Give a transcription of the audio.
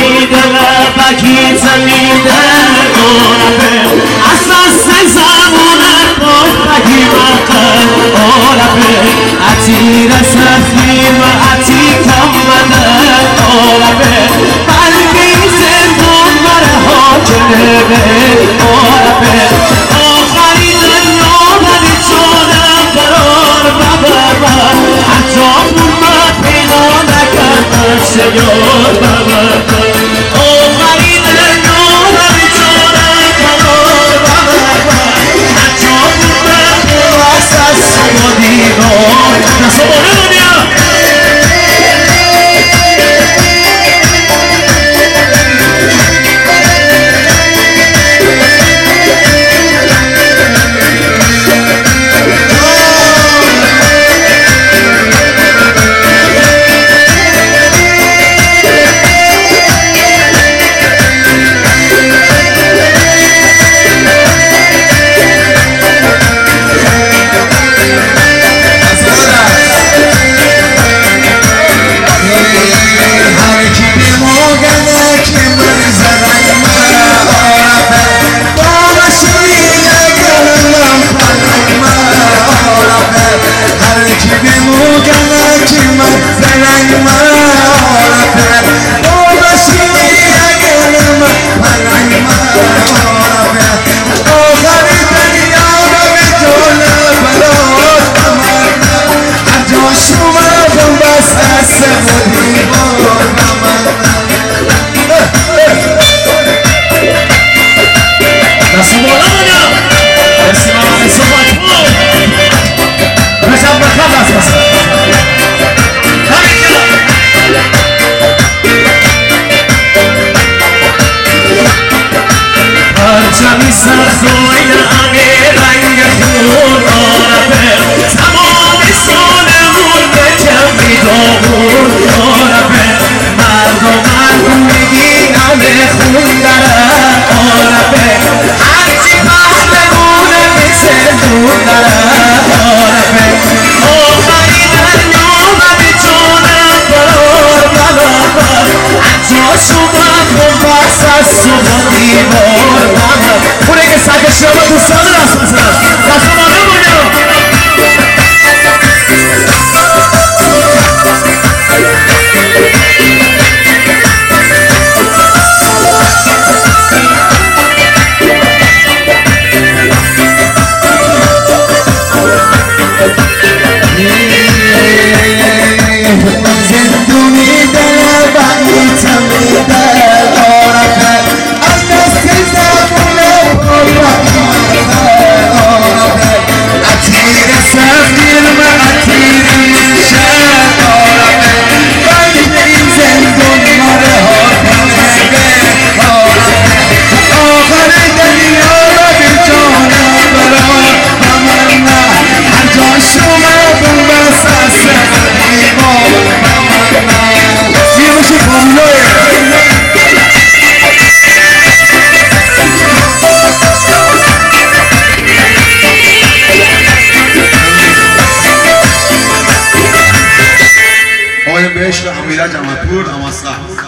زندونی دل بکی زمیده آرابه اساس زمونه بکی مقل آرابه اتیر سفیم اتی کمده آرابه بلکی زندون مره حاکمه آرابه آخری دنیا بلی چونم قرار ببر حتی بومت پیدا نکرد سیار ببر آخری دنیا بلی چونم قرار ببر حتی بومت پیدا سما دیوار نسبانه دنیا پرچمی سرزوی امیر رنگ خون آرابه تمام سالمون به کمی داغون آرابه مردم میگی همه خون داره آرابه هرچی پهلمونه مثل دون داره آرابه آخری دنیا ببی جونم برار بلابر حتی شما کن بس از صبح دیوار اونه که سگش رو با دوستان دست بزن دست ما نمونیم زندونی دل بایی تمیده آرابه از دست زمونه آرابه اتیر سفیر و اتیر میشه آرابه بلکه این زندون ماره حاکمه آرابه آخر دنیا را به جانم برار بمرنه هر جا شما بومس از دیوار میروشی پاملوه آقای بهشت امیرت جمعپور اماصله